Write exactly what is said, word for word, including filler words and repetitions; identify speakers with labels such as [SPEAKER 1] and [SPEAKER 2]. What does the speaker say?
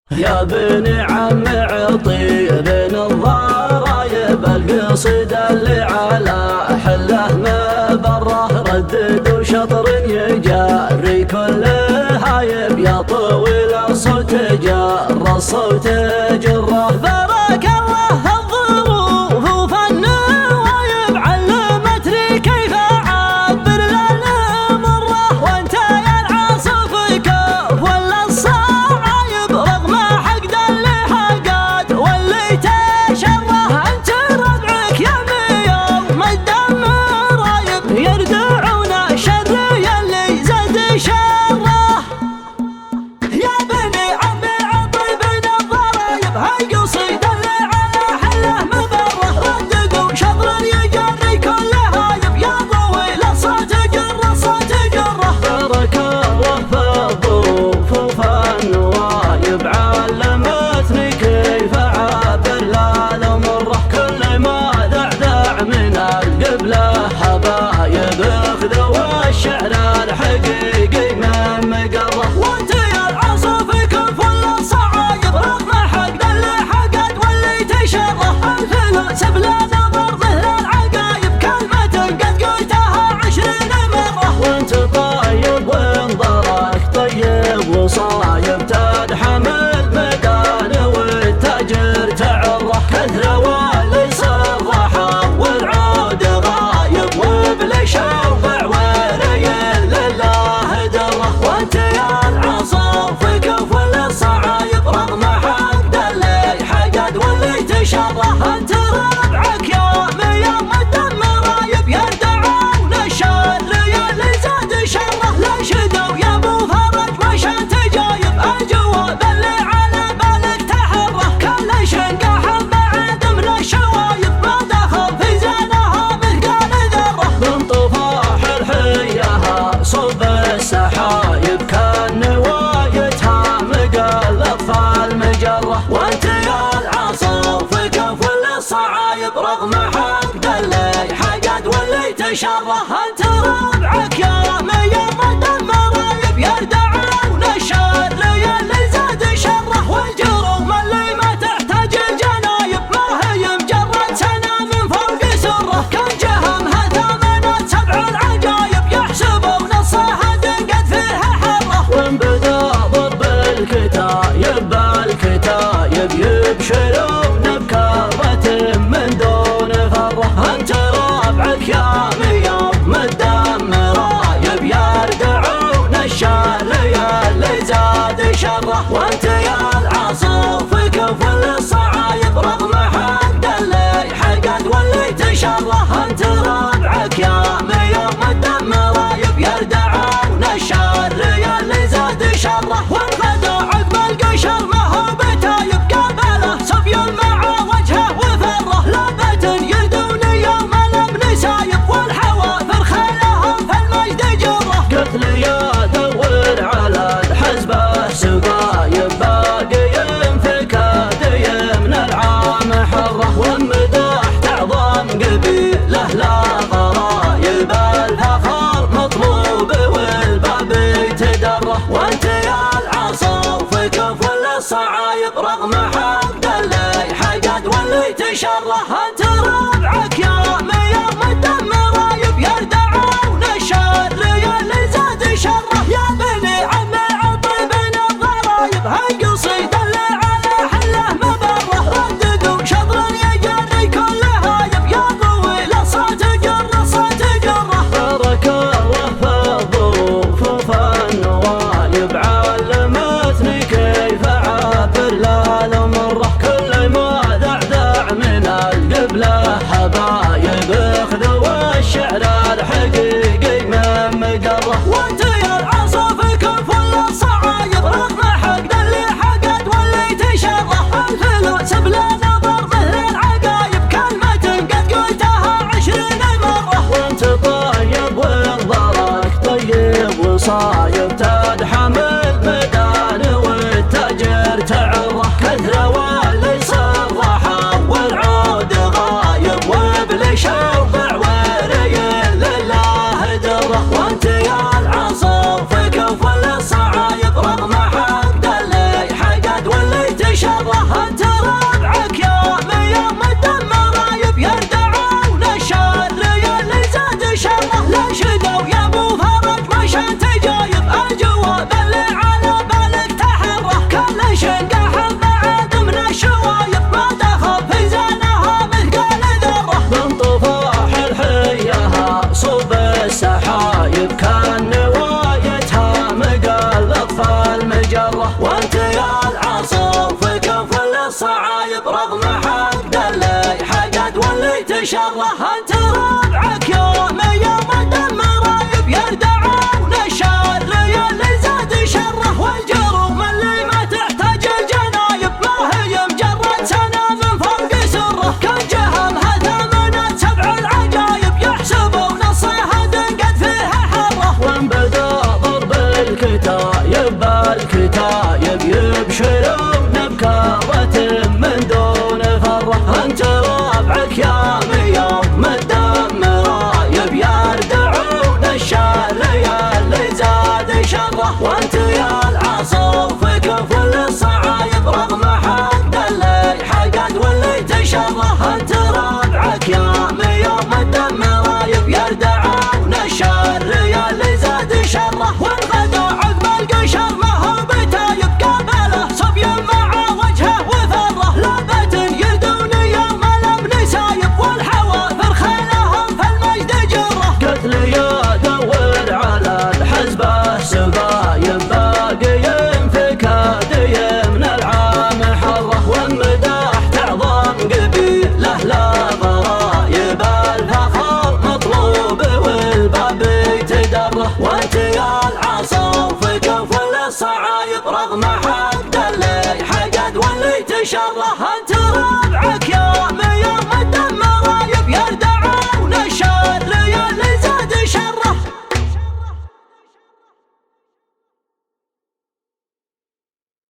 [SPEAKER 1] يا بني عم عطيب الضرايب القصيد اللي على حله مبره ردد وشطر يجري كل هايب يا طويل الصوت جر الصوت جره بارك الله الظروف وفن وايب علمتني كيف اعبر للمره وانت يا العاصف كف ولا الصعايب رغم حقد اللي حقد واللي تشره انت ربعك يا يوم الدم رايب يردعون الشر يلي زاد شره يا بني عمي عطيب الضرايب هالقصيد اللي على حله مبره ردد وشطر يجري كل هايب يا طويل الصوت جر الصوت جره بارك الله في الظروف وفن وايب علمتني كيف اعبر للمره كل ما ذعذع من القبله حبايب اخذوا الشعر الحقيقي من مقره وانت يا العاصف كف ولا الصعايب رغم حقد اللي حقد واللي تشره الفلوس بلا نظر مثل العقايب كلمة قد قلتها عشرين مرة وانت طيب وانظرك طيب وصايب تدحمل مكان والتاجر تعره كثر واللي صرحه والعود غايب وبليش ارفع وريل لله دره وانت يا العاصف كف ولا الصعايب رغم حقد اللي حقد واللي تشره انت ربعك يوم يوم الدم رايب يردعون الشر يلي زاد شره لا شدوا يا ابو فرج وش انت جايب الجواب اللي على بالك تحره كل شنقه بعد من الشوايب ما دخل في زانها مثقال ذره من طفاح الحياها صوب السحايب كان نوايتها مقلب فالمجره وانت يا العاصف كف ولا الصعايب رغم حقد اللي حقد واللي تشره انت ربعك يا يوم الدم رايب يردعون الشر يلي زاد شره والجروم اللي ما تحتاج الجنايب ما هي مجرد سنه من فوق سره كان جهمها ثمنة سبع العجايب يحسبون الصهد قد فيها حره وان بدا ضرب الكتايب بالكتايب يبشرون بكرة من دون فره انت ربعك يا يوم الدم رايب يردعون الشر يلي زاد شره وانت يا العاصف كف ولا الصعايب رغم حقد اللي حقد واللي تشره انت ربعك يا يوم الدم رايب يردعون الشر يلي زاد شره والغدا عقب القشر ما هو بتايب قابله صبي مع وجهه وفره لابت يدون يوم الامن سايب والحوافر خلهم في المجد جره قتل يا دور على الحزبه سقايب باقي في كادي من العام حره ومداح تعظم قبيله لا ضرايب الفخر مطلوب والباب يتدره وانت يا العاصف كف ولا الصعايب رغم حقد اللي حقد واللي تشره انت ربعك يا يوم الدم رايب يردعون الشر يلي زاد شره يا بني عمي عطيب الضرايب هالقصيد اللي على حله مبره ردد وشطر يجري كل هايب يا طويل الصوت جر الصوت جره بارك الله في الظروف وفن وايب علمتني كيف اعبر للمره كل ما ذعذع من القبله حبايب اخذوا الشعر الحقيقي من مقره وانت يا العاصف كف ولا الصعايب رغم حقد اللي حقد واللي تشره الفلوس بلا نظر مثل العقايب كلمة قد قلتها عشرين مرة وانت طيب وانظرك طيب وصايب تدحمل مكان والتاجر تعره كثر واللي صرحه والعود غايب وبليش ارفع وريل لله دره وانت يا العاصف كف ولا الصعايب رغم حقد اللي حقد واللي تشره. انت ربعك يوم يوم المرايب يردعون الشر اللي زاد شره، والجروم اللي ما تحتاج الجنايب ما هي مجرد سنة من فوق سره. كان جهمها ثمنة سبع العجايب يحسبون الصيهد قد فيها حره. وان بدا ضرب الكتايب بالكتايب يبشرون بكارة من دون فره. انت ربعك يا يوم الدم رايب يردعون الشر اللي زاد شره. وانت يا العصوف كفل الصعايب رغم حقد اللي حقد واللي تشره. انت ربعك يا يوم الدم رايب يردعون الشر اللي زاد شره. والغدا عقب القشر ما هو بتايب قابله صبي مع وجهه وفره. لابت يردون يوم الامن سايب والحوافر خيلهم في المجد جره. قتل يدور على الحزب السبايب باقيين في كادي من العام حره. والمداح تعظم قبيله لا ضرايب الفخر مطلوب والباب يتدره. وانت يا العصوف كفل الصعايب رغم حقد اللي حقد واللي تشره.